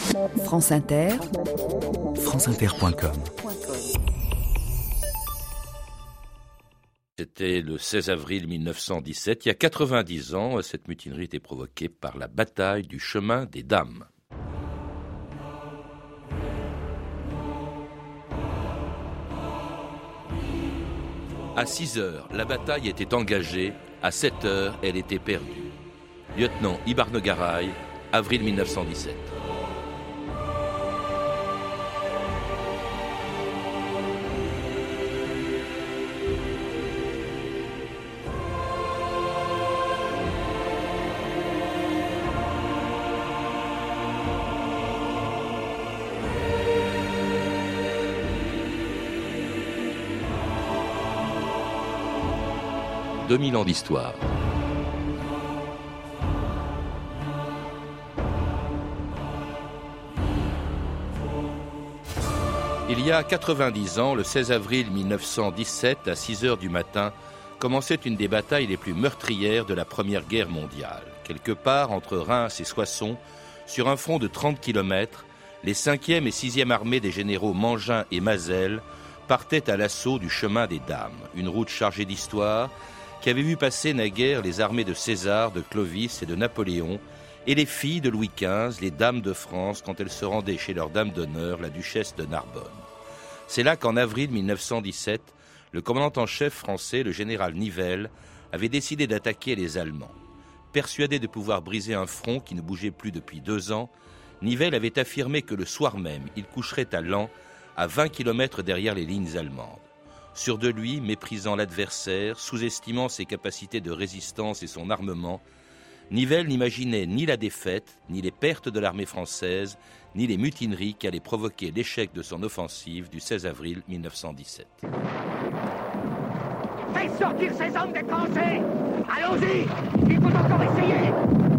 France Inter, franceinter.com. C'était le 16 avril 1917. Il y a 90 ans, cette mutinerie était provoquée par la bataille du chemin des Dames. À 6 heures, la bataille était engagée. À 7 heures, elle était perdue. Lieutenant Ibarne-Garay, avril 1917. « 2000 ans d'histoire. Il y a 90 ans, le 16 avril 1917, à 6 heures du matin, commençait une des batailles les plus meurtrières de la Première Guerre mondiale. Quelque part entre Reims et Soissons, sur un front de 30 km, les 5e et 6e armées des généraux Mangin et Mazel partaient à l'assaut du chemin des Dames, une route chargée d'histoire qui avait vu passer naguère les armées de César, de Clovis et de Napoléon, et les filles de Louis XV, les dames de France, quand elles se rendaient chez leur dame d'honneur, la duchesse de Narbonne. C'est là qu'en avril 1917, le commandant en chef français, le général Nivelle, avait décidé d'attaquer les Allemands. Persuadé de pouvoir briser un front qui ne bougeait plus depuis 2 ans, Nivelle avait affirmé que le soir même, il coucherait à Laon, à 20 km derrière les lignes allemandes. Sûr de lui, méprisant l'adversaire, sous-estimant ses capacités de résistance et son armement, Nivelle n'imaginait ni la défaite, ni les pertes de l'armée française, ni les mutineries qui allaient provoquer l'échec de son offensive du 16 avril 1917. Faites sortir ces hommes des tranchées! Allons-y! Il faut encore essayer!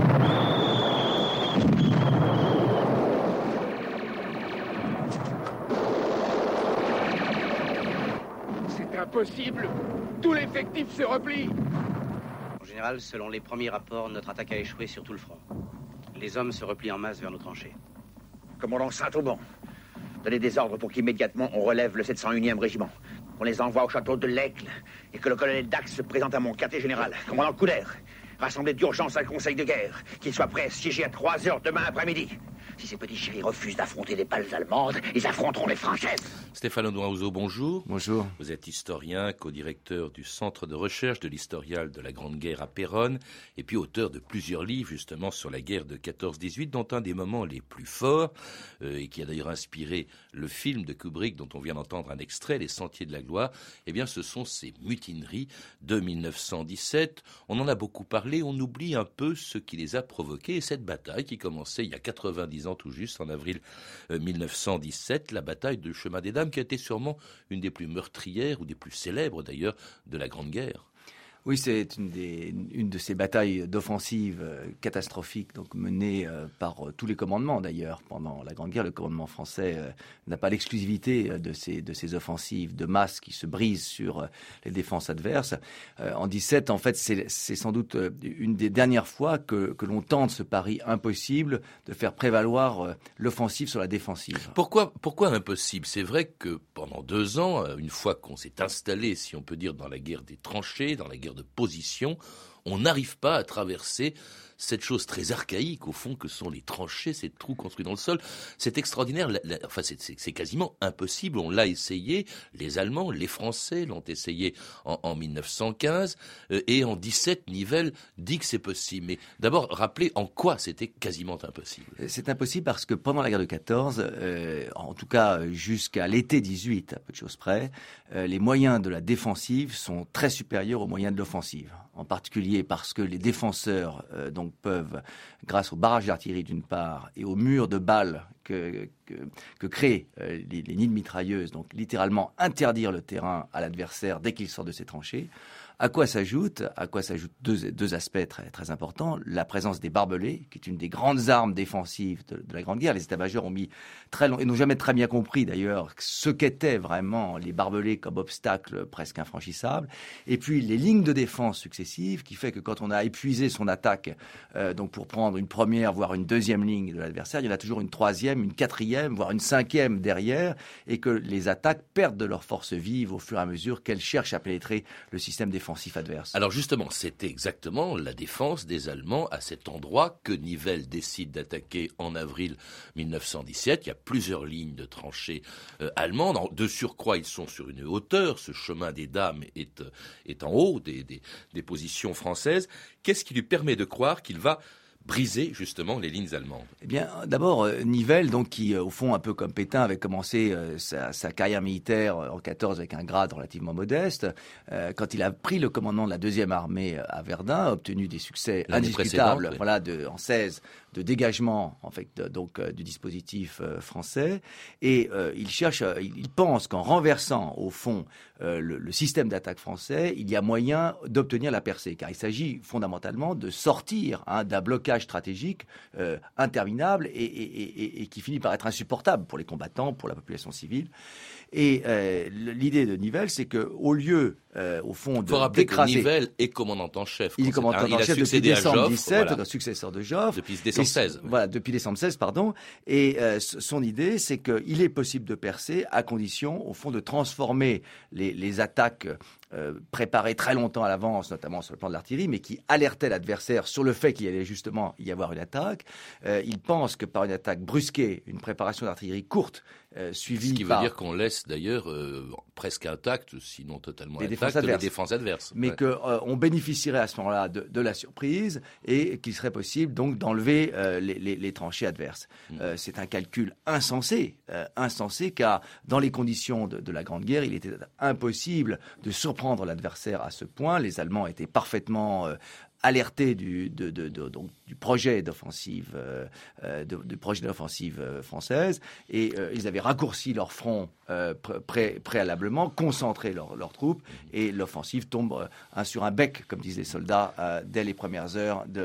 C'est impossible! Tout l'effectif se replie! En général, selon les premiers rapports, notre attaque a échoué sur tout le front. Les hommes se replient en masse vers nos tranchées. Commandant Saint-Auban, donnez des ordres pour qu'immédiatement on relève le 701e régiment. On les envoie au château de l'Aigle et que le colonel Dax se présente à mon quartier général. Commandant Couder, rassemblez d'urgence un conseil de guerre, qu'il soit prêt à siéger à 3 heures demain après-midi. Si ces petits chéris refusent d'affronter les balles allemandes, ils affronteront les françaises. Stéphane Audouin-Houzeau, bonjour. Bonjour. Vous êtes historien, co-directeur du Centre de recherche de l'historial de la Grande Guerre à Péronne, et puis auteur de plusieurs livres justement sur la guerre de 14-18, dont un des moments les plus forts, et qui a d'ailleurs inspiré le film de Kubrick dont on vient d'entendre un extrait, Les Sentiers de la Gloire. Eh bien, ce sont ces mutineries de 1917. On en a beaucoup parlé, on oublie un peu ce qui les a provoquées, et cette bataille qui commençait il y a 90 ans tout juste, en avril 1917, la bataille du chemin des Dames, qui a été sûrement une des plus meurtrières, ou des plus célèbres d'ailleurs, de la Grande Guerre. Oui, c'est une de ces batailles d'offensive catastrophiques, donc menées par tous les commandements d'ailleurs pendant la Grande Guerre. Le commandement français n'a pas l'exclusivité de ces offensives de masse qui se brisent sur les défenses adverses. En 17, en fait, c'est sans doute une des dernières fois que l'on tente ce pari impossible de faire prévaloir l'offensive sur la défensive. Pourquoi impossible ? C'est vrai que pendant 2 ans, une fois qu'on s'est installé, si on peut dire, dans la guerre des tranchées, dans la guerre de position, on n'arrive pas à traverser cette chose très archaïque, au fond, que sont les tranchées, ces trous construits dans le sol. C'est extraordinaire, c'est quasiment impossible. On l'a essayé, les Allemands, les Français l'ont essayé en 1915, et en 17, Nivelle dit que c'est possible. Mais d'abord, rappelez en quoi c'était quasiment impossible. C'est impossible parce que pendant la guerre de 14, en tout cas jusqu'à l'été 18, à peu de choses près, les moyens de la défensive sont très supérieurs aux moyens de l'offensive. En particulier parce que les défenseurs donc peuvent, grâce au barrage d'artillerie d'une part et aux murs de balles que créent les nids de mitrailleuses, donc littéralement interdire le terrain à l'adversaire dès qu'il sort de ses tranchées, À quoi s'ajoute deux aspects très, très importants. La présence des barbelés, qui est une des grandes armes défensives de la Grande Guerre. Les états-majors ont mis très long, et n'ont jamais très bien compris d'ailleurs ce qu'étaient vraiment les barbelés comme obstacle presque infranchissable. Et puis les lignes de défense successives, qui fait que quand on a épuisé son attaque, donc pour prendre une première, voire une deuxième ligne de l'adversaire, il y en a toujours une troisième, une quatrième, voire une cinquième derrière, et que les attaques perdent de leur force vive au fur et à mesure qu'elles cherchent à pénétrer le système défensif adverse. Alors justement, c'était exactement la défense des Allemands à cet endroit que Nivelle décide d'attaquer en avril 1917. Il y a plusieurs lignes de tranchées allemandes. De surcroît, ils sont sur une hauteur. Ce chemin des Dames est en haut des positions françaises. Qu'est-ce qui lui permet de croire qu'il va briser justement les lignes allemandes? Eh bien, d'abord, Nivelle, donc, qui, au fond, un peu comme Pétain, avait commencé sa carrière militaire en 14 avec un grade relativement modeste, quand il a pris le commandement de la 2e armée à Verdun, a obtenu des succès indiscutables, en 16, de dégagement, en fait, du dispositif français, et il pense qu'en renversant, au fond, le système d'attaque français, il y a moyen d'obtenir la percée, car il s'agit fondamentalement de sortir d'un blocage stratégique interminable et qui finit par être insupportable pour les combattants, pour la population civile. Et l'idée de Nivelle, c'est qu'au lieu, au fond, d'écraser... Nivelle est commandant en chef. Il est commandant en chef depuis décembre 17, voilà. Successeur de Joffre. Depuis décembre 16. Voilà, depuis décembre 16, pardon. Et son idée, c'est qu'il est possible de percer à condition, au fond, de transformer les attaques préparées très longtemps à l'avance, notamment sur le plan de l'artillerie, mais qui alertaient l'adversaire sur le fait qu'il allait justement y avoir une attaque. Il pense que par une attaque brusquée, une préparation d'artillerie courte, suivie par... Ce qui veut dire qu'on laisse d'ailleurs presque intactes, sinon totalement intactes, les défenses adverses. Mais qu'on bénéficierait à ce moment-là de la surprise et qu'il serait possible donc d'enlever les tranchées adverses. C'est un calcul insensé, car dans les conditions de la Grande Guerre, il était impossible de surprendre l'adversaire à ce point. Les Allemands étaient parfaitement alertés du projet d'offensive française, et ils avaient raccourci leur front préalablement, concentré leurs troupes, et l'offensive tombe sur un bec, comme disent les soldats, dès les premières heures du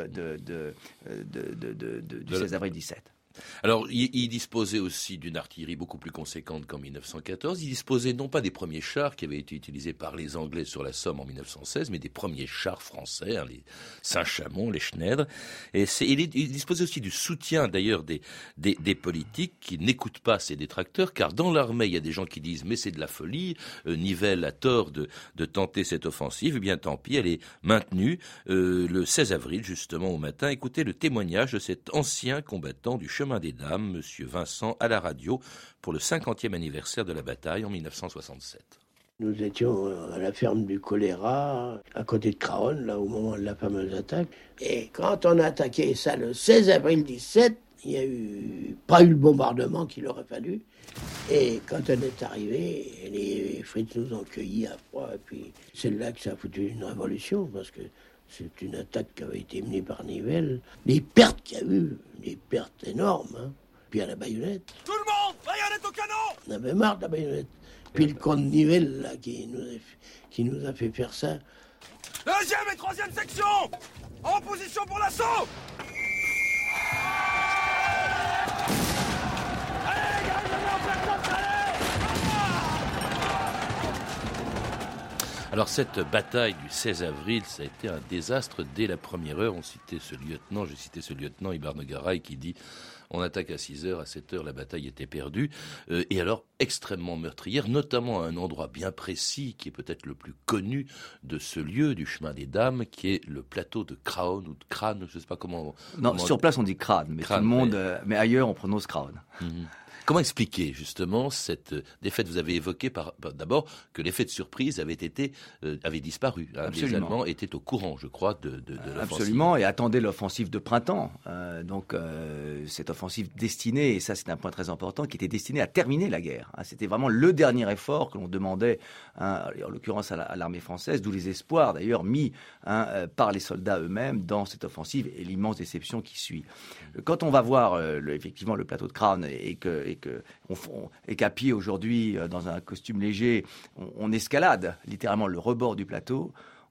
16 avril 17. Alors, il disposait aussi d'une artillerie beaucoup plus conséquente qu'en 1914. Il disposait non pas des premiers chars qui avaient été utilisés par les Anglais sur la Somme en 1916, mais des premiers chars français, les Saint-Chamond, les Schneider. Et il disposait aussi du soutien, d'ailleurs, des politiques qui n'écoutent pas ces détracteurs, car dans l'armée, il y a des gens qui disent « mais c'est de la folie, Nivelle a tort de tenter cette offensive ». Eh bien, tant pis, elle est maintenue le 16 avril, justement, au matin. Écoutez le témoignage de cet ancien combattant du chemin des Dames, Monsieur Vincent, à la radio, pour le 50e anniversaire de la bataille en 1967. Nous étions à la ferme du Choléra, à côté de Craonne, là, au moment de la fameuse attaque. Et quand on a attaqué ça le 16 avril 17, il n'y a pas eu le bombardement qu'il aurait fallu. Et quand on est arrivé, les Fritz nous ont cueillis à froid. Et puis c'est là que ça a foutu une révolution, parce que c'est une attaque qui avait été menée par Nivelle. Les pertes qu'il y a eu, des pertes énormes, Puis à la baïonnette. Tout le monde, baïonnette au canon! On avait marre de la baïonnette. Puis le comte Nivelle, là, qui nous a fait faire ça. 2e et 3e section! En position pour l'assaut! Allez, gardez-moi en plein centre, allez! Alors cette bataille du 16 avril, ça a été un désastre dès la première heure. J'ai cité ce lieutenant Ibarne Garay qui dit « on attaque à 6 heures, à 7 heures la bataille était perdue ». Et alors extrêmement meurtrière, notamment à un endroit bien précis qui est peut-être le plus connu de ce lieu du chemin des Dames, qui est le plateau de Craonne ou de Crâne, je ne sais pas comment... Sur place on dit Crâne, mais Crâne, tout le monde, mais ailleurs on prononce Crâne. Comment expliquer justement cette défaite? Vous avez évoqué d'abord que l'effet de surprise avait disparu. Les Allemands étaient au courant, je crois, de l'offensive. Absolument, et attendaient l'offensive de printemps. Cette offensive destinée, et ça c'est un point très important, qui était destinée à terminer la guerre. C'était vraiment le dernier effort que l'on demandait, en l'occurrence à l'armée française, d'où les espoirs d'ailleurs mis par les soldats eux-mêmes dans cette offensive et l'immense déception qui suit. Quand on va voir effectivement le plateau de Crâne et qu'à pied aujourd'hui, dans un costume léger, on escalade littéralement le rebord du plateau,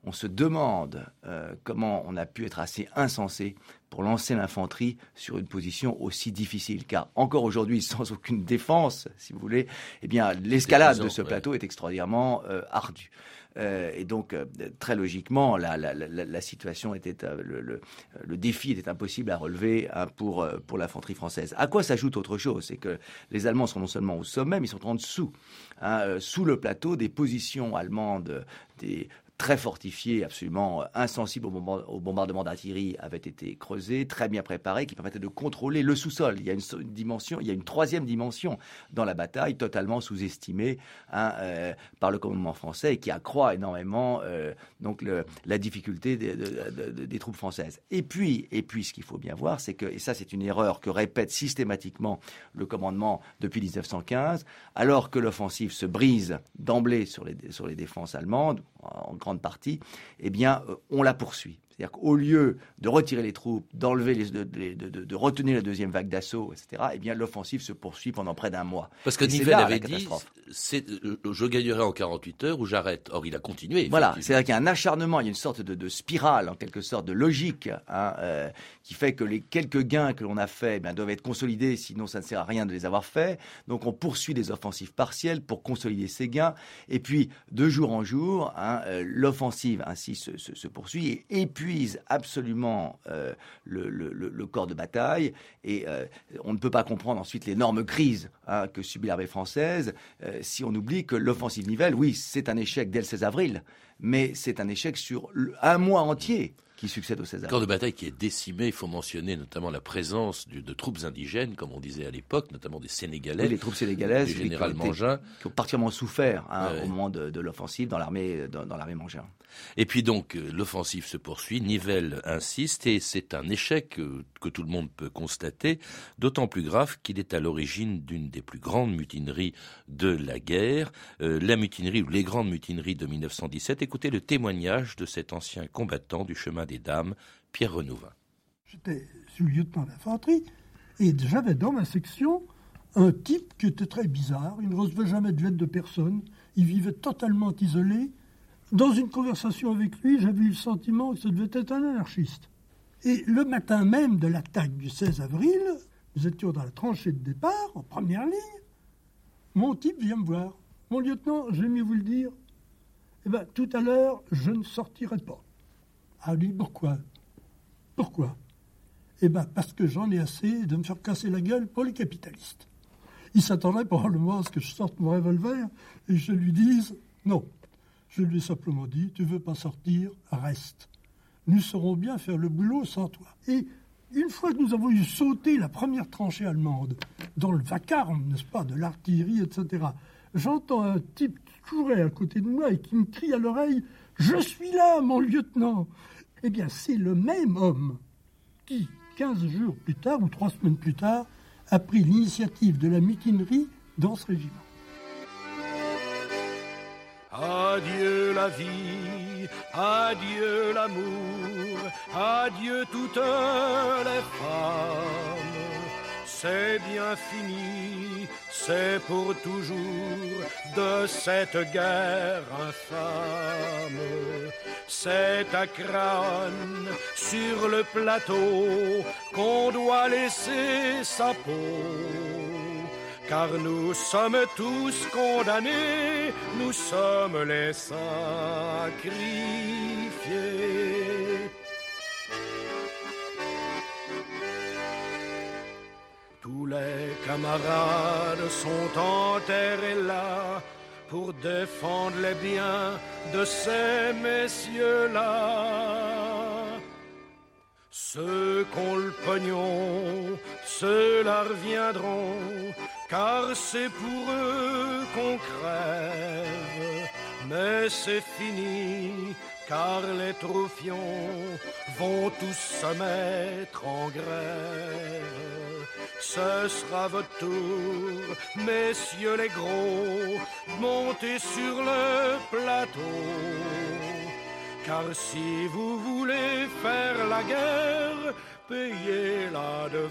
on se demande comment on a pu être assez insensé pour lancer l'infanterie sur une position aussi difficile. Car encore aujourd'hui, sans aucune défense, si vous voulez, eh bien, l'escalade de ce plateau est extraordinairement ardue. Et donc, très logiquement, la situation était, le défi était impossible à relever pour l'infanterie française. À quoi s'ajoute autre chose? C'est que les Allemands sont non seulement au sommet, mais ils sont en dessous. Sous le plateau, des positions allemandes, très fortifiées, absolument insensibles au bombardement d'artillerie, avaient été creusées, très bien préparées, qui permettaient de contrôler le sous-sol. Il y a une troisième dimension dans la bataille, totalement sous-estimée par le commandement français, et qui accroît énormément la difficulté des troupes françaises. Et puis, ce qu'il faut bien voir, c'est que, et ça c'est une erreur que répète systématiquement le commandement depuis 1915, alors que l'offensive se brise d'emblée sur les défenses allemandes, en grande partie, eh bien, on la poursuit. C'est-à-dire qu'au lieu de retirer les troupes, d'enlever de retenir la deuxième vague d'assaut, etc., eh bien, l'offensive se poursuit pendant près d'un mois. Parce que Nivelle avait dit, je gagnerai en 48 heures ou j'arrête. Or, il a continué. Voilà, c'est-à-dire qu'il y a un acharnement, il y a une sorte de spirale, en quelque sorte, de logique, qui fait que les quelques gains que l'on a faits doivent être consolidés, sinon ça ne sert à rien de les avoir faits. Donc, on poursuit des offensives partielles pour consolider ces gains. Et puis, de jour en jour, l'offensive ainsi se poursuit et épuise absolument le corps de bataille, et on ne peut pas comprendre ensuite l'énorme crise que subit l'armée française si on oublie que l'offensive Nivelle, oui, c'est un échec dès le 16 avril, mais c'est un échec sur un mois entier qui succède au 16 avril. Corps de bataille qui est décimé, il faut mentionner notamment la présence de troupes indigènes, comme on disait à l'époque, notamment des Sénégalais. Oui, les troupes sénégalaises, du général Mangin, qui ont particulièrement souffert au moment de l'offensive dans l'armée Mangin. Et puis donc, l'offensive se poursuit, Nivelle insiste, et c'est un échec que tout le monde peut constater, d'autant plus grave qu'il est à l'origine d'une des plus grandes mutineries de la guerre, la mutinerie ou les grandes mutineries de 1917. Écoutez le témoignage de cet ancien combattant du chemin des Dames, Pierre Renouvin. J'étais sous-lieutenant d'infanterie, et j'avais dans ma section un type qui était très bizarre, il ne recevait jamais de lettres de personne, il vivait totalement isolé. Dans une conversation avec lui, j'avais eu le sentiment que ça devait être un anarchiste. Et le matin même de l'attaque du 16 avril, nous étions dans la tranchée de départ, en première ligne. Mon type vient me voir. « Mon lieutenant, j'ai mieux vous le dire. Tout à l'heure, je ne sortirai pas. » Ah lui, pourquoi ? Pourquoi ? Parce que j'en ai assez de me faire casser la gueule pour les capitalistes. Il s'attendait probablement à ce que je sorte mon revolver et je lui dise « Non ». Je lui ai simplement dit, tu veux pas sortir, reste. Nous saurons bien faire le boulot sans toi. Et une fois que nous avons eu sauté la première tranchée allemande, dans le vacarme, n'est-ce pas, de l'artillerie, etc., j'entends un type qui courait à côté de moi et qui me crie à l'oreille, je suis là, mon lieutenant. Eh bien, c'est le même homme qui, 15 jours plus tard, ou 3 semaines plus tard, a pris l'initiative de la mutinerie dans ce régiment. Adieu la vie, adieu l'amour, adieu toutes les femmes. C'est bien fini, c'est pour toujours de cette guerre infâme. C'est à Craonne, sur le plateau, qu'on doit laisser sa peau. Car nous sommes tous condamnés, nous sommes les sacrifiés. Tous les camarades sont enterrés là pour défendre les biens de ces messieurs-là. Ceux qu'ont le pognon, ceux-là reviendront, car c'est pour eux qu'on crève. Mais c'est fini, car les troufions vont tous se mettre en grève. Ce sera votre tour, messieurs les gros, montez sur le plateau. Car si vous voulez faire la guerre, payez-la de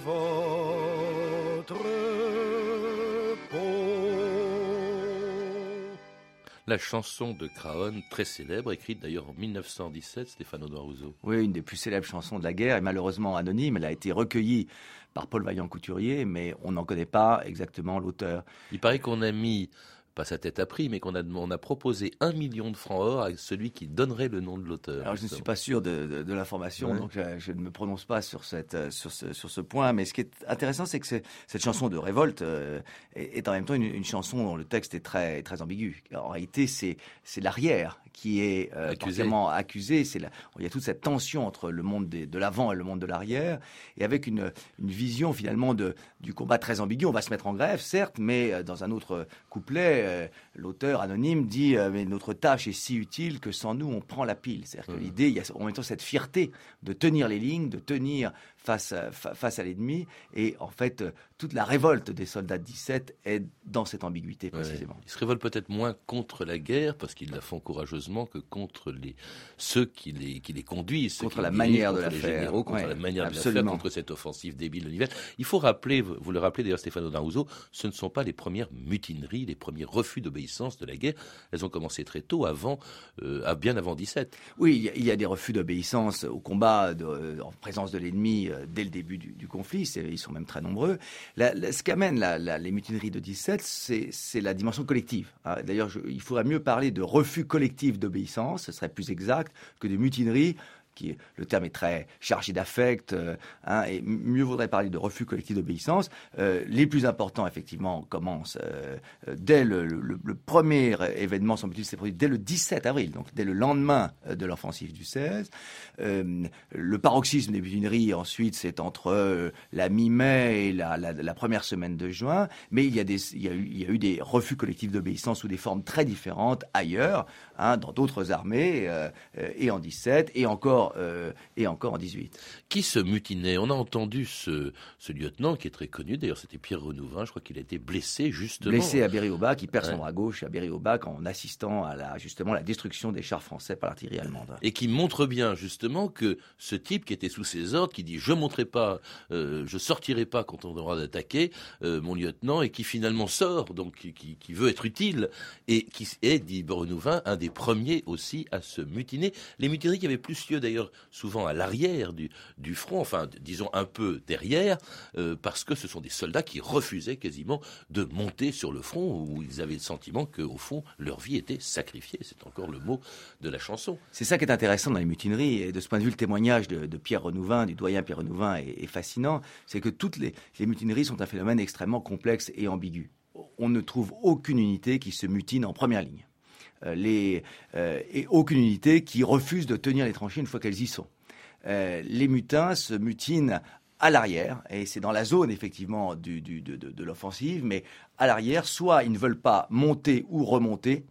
votre peau. la chanson de Craonne, très célèbre, écrite d'ailleurs en 1917, Stefano Doruso. Oui, une des plus célèbres chansons de la guerre, et malheureusement anonyme. Elle a été recueillie par Paul Vaillant-Couturier, mais on n'en connaît pas exactement l'auteur. Il paraît qu'on a mis, pas sa tête à prix, mais qu'on a proposé 1 million de francs or à celui qui donnerait le nom de l'auteur. Alors, je ne suis pas sûr de l'information, Ouais. donc je ne me prononce pas sur ce point. Mais ce qui est intéressant, c'est que cette chanson de révolte est en même temps une chanson dont le texte est très, très ambigu. En réalité, c'est l'arrière qui est particulièrement accusé. Il y a toute cette tension entre le monde de l'avant et le monde de l'arrière, et avec une vision finalement du combat très ambigu. On va se mettre en grève, certes, mais dans un autre couplet, l'auteur anonyme dit mais notre tâche est si utile que sans nous on prend la pile. C'est-à-dire que l'idée, il y a en même temps cette fierté de tenir les lignes, de tenir face à l'ennemi, et en fait toute la révolte des soldats de 17 est dans cette ambiguïté précisément. Ils se révoltent peut-être moins contre la guerre parce qu'ils la font courageusement que contre ceux qui les conduisent, contre la manière de la faire, faire, généraux, contre la manière de la faire, contre cette offensive débile de l'hiver. Il faut rappeler, vous le rappelez d'ailleurs Stefano Doruso, ce ne sont pas les premières mutineries, les premiers refus d'obéissance de la guerre. Elles ont commencé très tôt, bien avant 17. Oui, il y a des refus d'obéissance au combat en présence de l'ennemi dès le début du conflit. Ils sont même très nombreux. Ce qu'amène les mutineries de 17, c'est la dimension collective. D'ailleurs, il faudrait mieux parler de refus collectif d'obéissance, ce serait plus exact, que de mutineries. Le terme est très chargé d'affect, et mieux vaudrait parler de refus collectif d'obéissance. Les plus importants, effectivement, commencent dès le premier événement, semble-t-il, s'est produit dès le 17 avril, donc dès le lendemain de l'offensive du 16. Le paroxysme des mutineries, ensuite, c'est entre la mi-mai et la première semaine de juin, mais il y a eu des refus collectifs d'obéissance sous des formes très différentes ailleurs, dans d'autres armées, et en 17, et encore en 18. Qui se mutinait? On a entendu ce lieutenant qui est très connu, d'ailleurs c'était Pierre Renouvin, je crois qu'il a été blessé justement. Blessé à Berry-au-Bac, il perd son bras gauche à Berry-au-Bac en assistant à la destruction des chars français par l'artillerie allemande. Et qui montre bien justement que ce type qui était sous ses ordres, qui dit je sortirai pas quand on aura d'attaquer mon lieutenant, et qui finalement sort, donc qui veut être utile, et qui est, dit Renouvin, un des premiers aussi à se mutiner. Les mutineries qui avaient plus lieu d'ailleurs souvent à l'arrière du front, enfin disons un peu derrière, parce que ce sont des soldats qui refusaient quasiment de monter sur le front, où ils avaient le sentiment qu'au fond leur vie était sacrifiée. C'est encore le mot de la chanson. C'est ça qui est intéressant dans les mutineries, et de ce point de vue le témoignage de Pierre Renouvin, du doyen Pierre Renouvin, est fascinant. C'est que toutes les mutineries sont un phénomène extrêmement complexe et ambigu. On ne trouve aucune unité qui se mutine en première ligne. Et aucune unité qui refuse de tenir les tranchées une fois qu'elles y sont. Les mutins se mutinent à l'arrière, et c'est dans la zone effectivement de l'offensive, mais à l'arrière, soit ils ne veulent pas monter ou remonter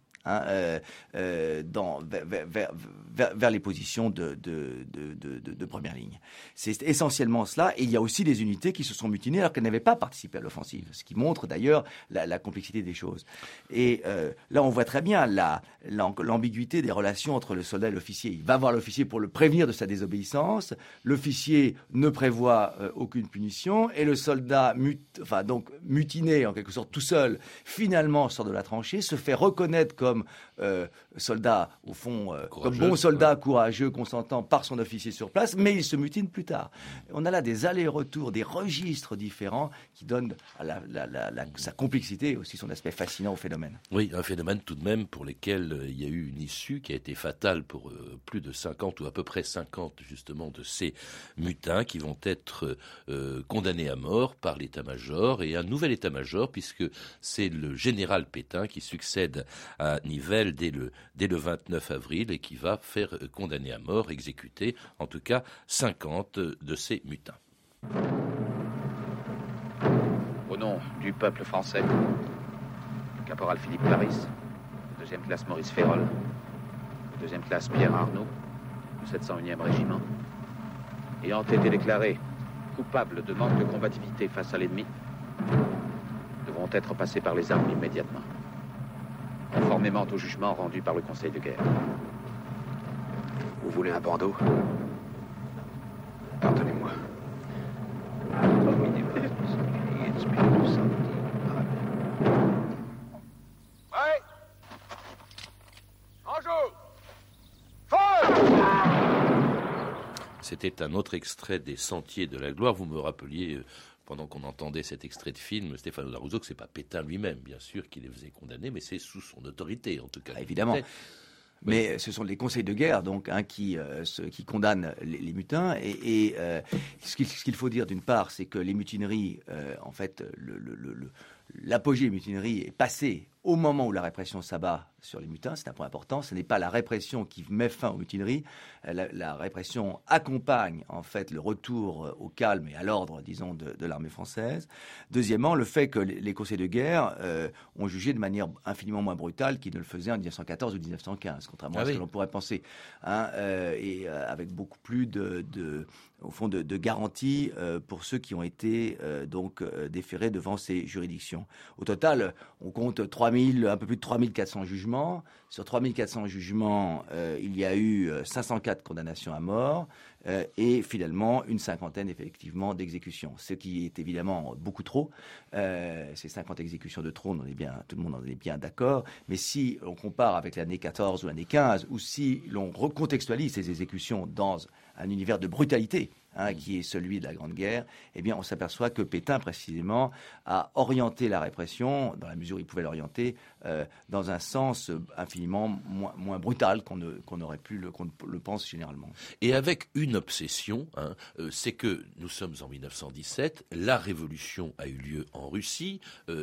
vers les positions de première ligne. C'est essentiellement cela, et il y a aussi des unités qui se sont mutinées alors qu'elles n'avaient pas participé à l'offensive, ce qui montre d'ailleurs la complexité des choses. Et là, on voit très bien l'ambiguïté des relations entre le soldat et l'officier. Il va voir l'officier pour le prévenir de sa désobéissance, l'officier ne prévoit aucune punition, et le soldat mutiné en quelque sorte tout seul, finalement sort de la tranchée, se fait reconnaître comme soldat, au fond, comme bon soldat courageux, consentant par son officier sur place, mais il se mutine plus tard. On a là des allers-retours, des registres différents qui donnent sa complexité et aussi son aspect fascinant au phénomène. Oui, un phénomène tout de même pour lequel il y a eu une issue qui a été fatale pour plus de 50 ou à peu près 50 justement de ces mutins qui vont être condamnés à mort par l'état-major, et un nouvel état-major, puisque c'est le général Pétain qui succède à Nivelle dès le 29 avril et qui va faire condamner à mort, exécuter en tout cas 50 de ces mutins. Au nom du peuple français, caporal Philippe Paris, deuxième classe Maurice Férol, deuxième classe Pierre Arnaud, du 701e régiment, ayant été déclarés coupables de manque de combativité face à l'ennemi, devront être passés par les armes immédiatement, conformément au jugement rendu par le Conseil de guerre. Vous voulez un bandeau? Pardonnez-moi. C'était un autre extrait des Sentiers de la gloire. Vous me rappeliez, pendant qu'on entendait cet extrait de film, Stéphano D'Aruso, que c'est pas Pétain lui-même, bien sûr, qui les faisait condamner, mais c'est sous son autorité, en tout cas. Évidemment. Mais ce sont les conseils de guerre donc qui condamnent les mutins et ce qu'il faut dire d'une part, c'est que les mutineries, en fait, l'apogée des mutineries est passée au moment où la répression s'abat sur les mutins. C'est un point important. Ce n'est pas la répression qui met fin aux mutineries. La répression accompagne en fait le retour au calme et à l'ordre, disons, de l'armée française. Deuxièmement, le fait que les conseils de guerre ont jugé de manière infiniment moins brutale qu'ils ne le faisaient en 1914 ou 1915, contrairement à ce que l'on pourrait penser, et avec beaucoup plus au fond de garanties pour ceux qui ont été déférés devant ces juridictions. Au total, on compte un peu plus de 3400 jugements. Sur 3400 jugements, il y a eu 504 condamnations à mort et finalement une cinquantaine effectivement d'exécutions. Ce qui est évidemment beaucoup trop. Ces 50 exécutions de trop, tout le monde en est bien d'accord. Mais si on compare avec l'année 14 ou l'année 15, ou si l'on recontextualise ces exécutions dans un univers de brutalité, qui est celui de la Grande Guerre, eh bien, on s'aperçoit que Pétain, précisément, a orienté la répression, dans la mesure où il pouvait l'orienter, dans un sens infiniment moins brutal qu'on le pense généralement. Et avec une obsession, c'est que nous sommes en 1917, la révolution a eu lieu en Russie,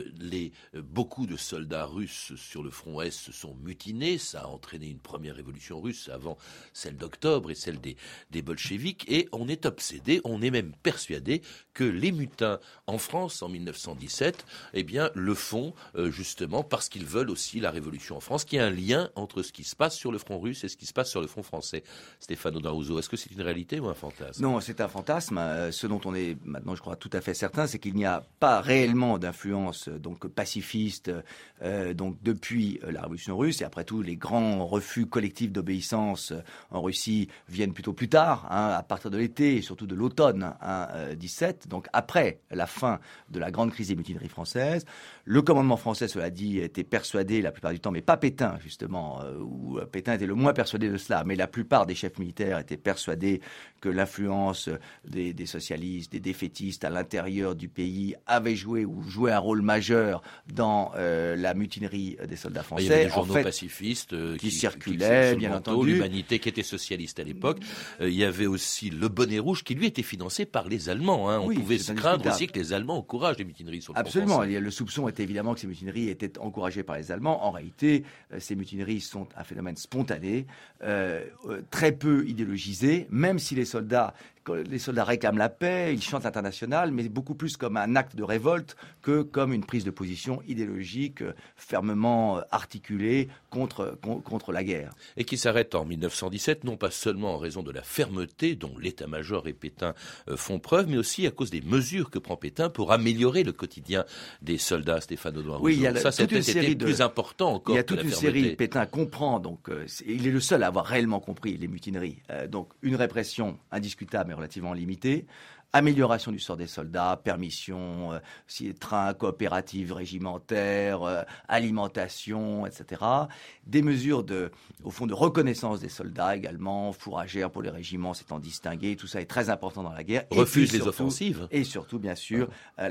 beaucoup de soldats russes sur le front Est se sont mutinés, ça a entraîné une première révolution russe avant celle d'octobre et celle des bolcheviks, et on est obsédé, on est même persuadé que les mutins en France en 1917, eh bien, le font justement parce qu'ils veulent aussi la révolution en France, qu'il y a un lien entre ce qui se passe sur le front russe et ce qui se passe sur le front français. Stéphano D'Aruso, est-ce que c'est une réalité ou un fantasme ? Non, c'est un fantasme. Ce dont on est maintenant, je crois, tout à fait certain, c'est qu'il n'y a pas réellement d'influence pacifiste depuis la révolution russe. Et après tout, les grands refus collectifs d'obéissance en Russie viennent plutôt plus tard, à partir de l'été et surtout de l'automne 17, donc après la fin de la grande crise des mutineries françaises. Le commandement français, cela dit, était persuadé la plupart du temps, mais pas Pétain justement, où Pétain était le moins persuadé de cela, mais la plupart des chefs militaires étaient persuadés que l'influence des socialistes, des défaitistes à l'intérieur du pays avait joué un rôle majeur dans la mutinerie des soldats français. Il y avait des journaux pacifistes qui circulaient, bien entendu. L'Humanité qui était socialiste à l'époque. Il y avait aussi le Bonnet Rouge qui lui était financé par les Allemands. On pouvait se craindre aussi que les Allemands encouragent les mutineries sur le front français. Absolument. Le soupçon était évidemment que ces mutineries étaient encouragées par les Allemands. En réalité, ces mutineries sont un phénomène spontané, très peu idéologisé, même si les soldats réclament la paix, ils chantent l'international, mais beaucoup plus comme un acte de révolte que comme une prise de position idéologique fermement articulée contre la guerre. Et qui s'arrête en 1917, non pas seulement en raison de la fermeté dont l'état-major et Pétain font preuve, mais aussi à cause des mesures que prend Pétain pour améliorer le quotidien des soldats, Stéphano D'Aruso. Oui, il y a toute une série plus important encore. Il y a toute une série. Pétain comprend, il est le seul à avoir réellement compris les mutineries. Donc une répression indiscutable mais relativement limitée. Amélioration du sort des soldats, permission, trains coopératifs régimentaires, alimentation, etc. Des mesures de reconnaissance des soldats également, fourragères pour les régiments s'étant distingués. Tout ça est très important dans la guerre. Refuse les offensives. Et surtout, bien sûr,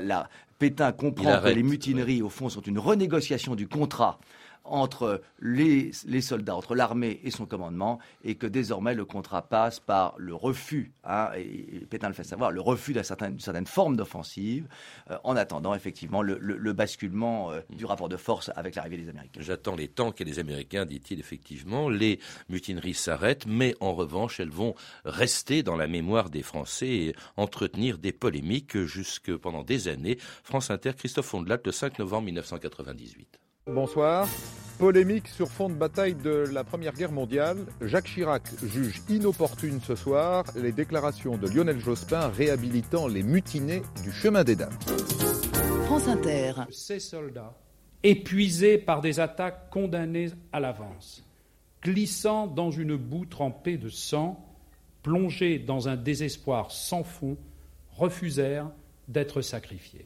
Pétain comprend que les mutineries, au fond, sont une renégociation du contrat entre les soldats, entre l'armée et son commandement, et que désormais le contrat passe par le refus, et Pétain le fait savoir, le refus d'une certaine forme d'offensive, en attendant effectivement le basculement du rapport de force avec l'arrivée des Américains. J'attends les tanks et les Américains, dit-il effectivement. Les mutineries s'arrêtent, mais en revanche, elles vont rester dans la mémoire des Français et entretenir des polémiques jusque pendant des années. France Inter, Christophe Fondelat, le 5 novembre 1998. Bonsoir. Polémique sur fond de bataille de la Première Guerre mondiale. Jacques Chirac juge inopportune ce soir les déclarations de Lionel Jospin réhabilitant les mutinés du chemin des Dames. France Inter. Ces soldats, épuisés par des attaques condamnées à l'avance, glissant dans une boue trempée de sang, plongés dans un désespoir sans fond, refusèrent d'être sacrifiés.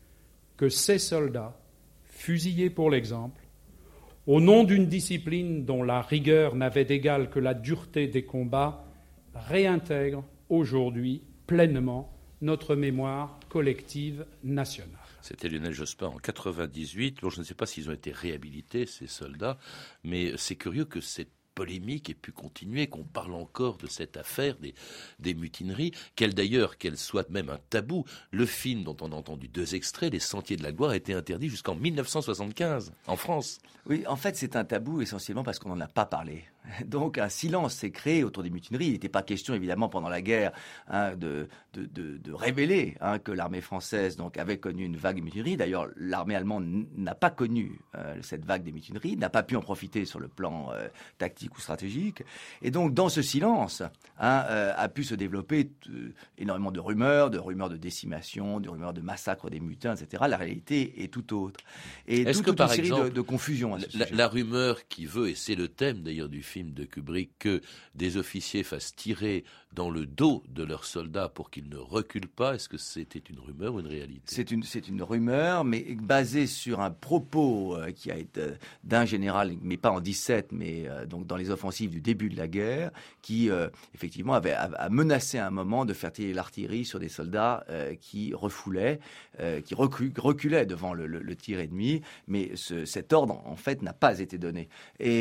Que ces soldats, fusillés pour l'exemple, au nom d'une discipline dont la rigueur n'avait d'égal que la dureté des combats, réintègrent aujourd'hui pleinement notre mémoire collective nationale. C'était Lionel Jospin en 98. Bon, je ne sais pas s'ils ont été réhabilités, ces soldats, mais c'est curieux que cette polémique ait pu continuer, qu'on parle encore de cette affaire des mutineries, qu'elle soit même un tabou. Le film dont on a entendu 2 extraits, Les Sentiers de la Gloire, a été interdit jusqu'en 1975 en France. Oui, en fait, c'est un tabou essentiellement parce qu'on n'en a pas parlé. Donc un silence s'est créé autour des mutineries. Il n'était pas question, évidemment, pendant la guerre, de révéler que l'armée française avait connu une vague de mutineries. D'ailleurs, l'armée allemande n'a pas connu cette vague des mutineries, n'a pas pu en profiter sur le plan tactique ou stratégique. Et donc, dans ce silence, a pu se développer énormément de rumeurs de décimation, de rumeurs de massacre des mutins, etc. La réalité est tout autre. Et toute une série de confusions à ce sujet. La rumeur qui veut, et c'est le thème d'ailleurs du film de Kubrick, que des officiers fassent tirer dans le dos de leurs soldats pour qu'ils ne reculent pas, est-ce que c'était une rumeur ou une réalité ? C'est une rumeur, mais basée sur un propos qui a été d'un général, mais pas en 17, mais donc dans les offensives du début de la guerre, qui effectivement a menacé à un moment de faire tirer l'artillerie sur des soldats qui refoulaient, qui reculaient devant le tir ennemi, mais cet ordre en fait n'a pas été donné.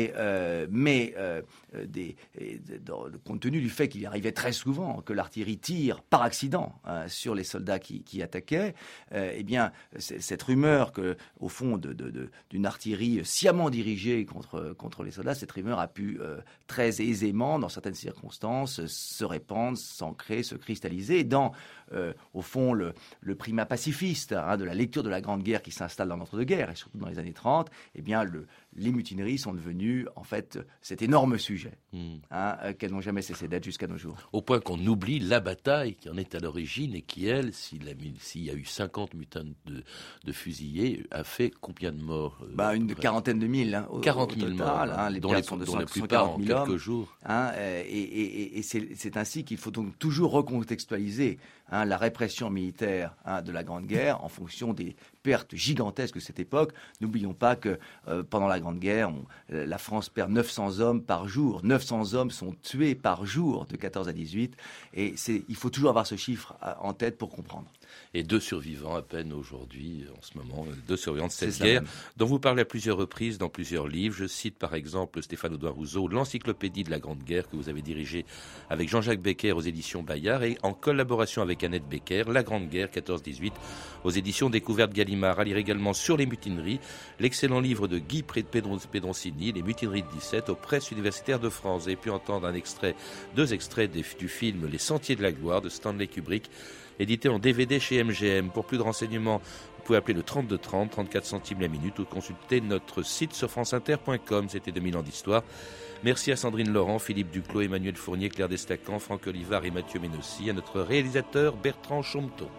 Compte tenu du fait qu'il arrivait très souvent que l'artillerie tire par accident sur les soldats qui attaquaient, eh bien cette rumeur que au fond d'une artillerie sciemment dirigée contre les soldats, cette rumeur a pu très aisément, dans certaines circonstances, se répandre, s'ancrer, se cristalliser dans au fond le primat pacifiste de la lecture de la Grande Guerre qui s'installe dans l'entre-deux-guerres et surtout dans les années 30. Eh bien les mutineries sont devenues en fait cet énorme sujet qu'elles n'ont jamais cessé d'être jusqu'à nos jours. Au point qu'on oublie la bataille qui en est à l'origine et qui, elle, s'il y a eu 50 mutins de fusillés, a fait combien de morts une quarantaine de mille au 40 000 total, morts, les dont la plupart en quelques jours. Et c'est ainsi qu'il faut donc toujours recontextualiser la répression militaire de la Grande Guerre en fonction des pertes gigantesques de cette époque. N'oublions pas que pendant la Grande Guerre, la France perd 900 hommes par jour. 900 hommes sont tués par jour de 14 à 18. Et il faut toujours avoir ce chiffre en tête pour comprendre. Et 2 survivants à peine aujourd'hui, en ce moment, 2 survivants de cette guerre, dont vous parlez à plusieurs reprises dans plusieurs livres. Je cite par exemple Stéphane Audouin Rousseau, l'encyclopédie de la Grande Guerre que vous avez dirigée avec Jean-Jacques Becker aux éditions Bayard et en collaboration avec Annette Becker, La Grande Guerre 14-18 aux éditions Découverte Gallimard. À lire également Sur les mutineries, l'excellent livre de Guy Pedroncini, Les mutineries de 17 aux presses universitaires de France. Vous avez pu entendre 2 extraits du film Les Sentiers de la Gloire de Stanley Kubrick, édité en DVD chez MGM. Pour plus de renseignements, vous pouvez appeler le 3230, 34 centimes la minute ou consulter notre site sur franceinter.com. C'était 2000 ans d'histoire. Merci à Sandrine Laurent, Philippe Duclos, Emmanuel Fournier, Claire Destacan, Franck Olivard et Mathieu Ménossi, à notre réalisateur Bertrand Chomteau.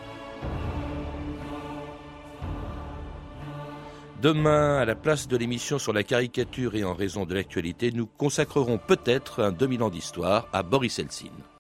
Demain, à la place de l'émission sur la caricature et en raison de l'actualité, nous consacrerons peut-être un 2000 ans d'histoire à Boris Helsin.